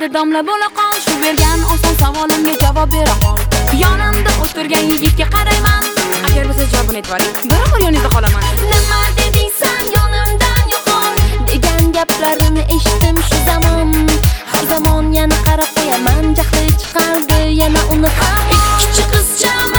Mayli domla bo'la qol, shu bergan oson savolimga javob bera qol. Yonimda o'tirgan yigitga qarayman, agar bo'lsa javobini aytib oling. Biroq yoningda qolaman. Nima dedingsan yonimdan yo'qol degan gaplarini eshitdim shu zamon. Har zamon yana qarab qo'yaman, jahli chiqardi yana uni. Kichik qizcha